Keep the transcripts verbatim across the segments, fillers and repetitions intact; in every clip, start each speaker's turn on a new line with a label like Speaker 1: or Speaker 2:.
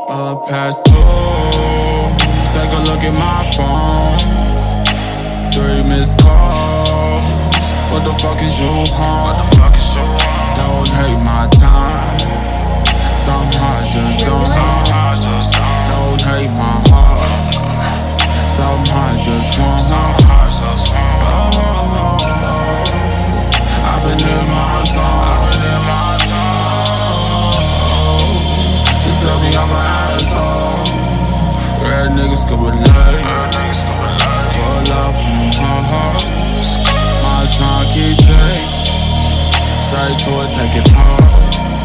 Speaker 1: Up past two, take a look at my phone. Three missed calls. What the fuck is you on? Don't hate my time. Somehow I just don't. Don't hate my heart. Somehow I just want. Oh, oh, oh. I've been in my zone. Just tell me I'm an asshole. Red niggas could relate. Pull up on them hard. My time keep take. Straight to it, take it hard.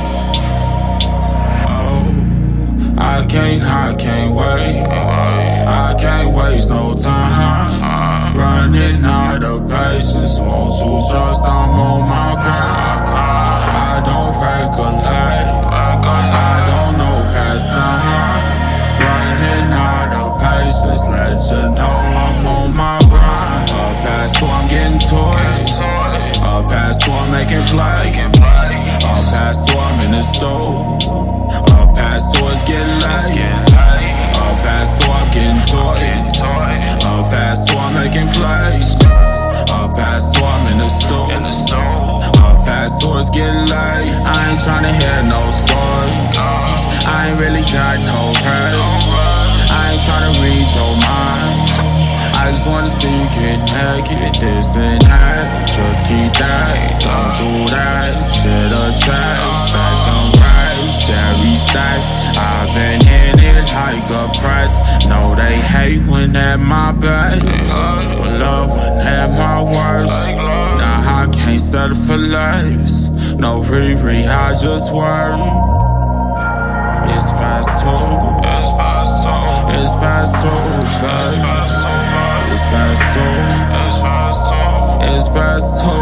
Speaker 1: Oh, I can't, I can't wait. I can't waste no time. Running out of patience. Won't you trust I'm on my grind? I don't regulate. I don't know past time. Running out of patience. Let you know I'm on my grind. Up past two, I'm getting toys. Up past two, I'm making play. Up past two, I'm in the stove. Up past two, it's getting late. Up past two, I'm getting toys. Up past two, I'm making plays. Up past two, I'm in the stove. Up past two, it's getting late. I ain't tryna hear no stories. I ain't really got no praise. I ain't tryna read your mind. I just wanna see you get naked, this and that. Just keep that, don't do that. Shit a track, stack them rights, Jerry stack. I've been in it like a press. No, they hate when at my best, but love when at my worst. Now I can't settle for less. No Riri, I just worry. It's past two. It's past two. It's past two, baby. It's past two. It's past two. It's past two.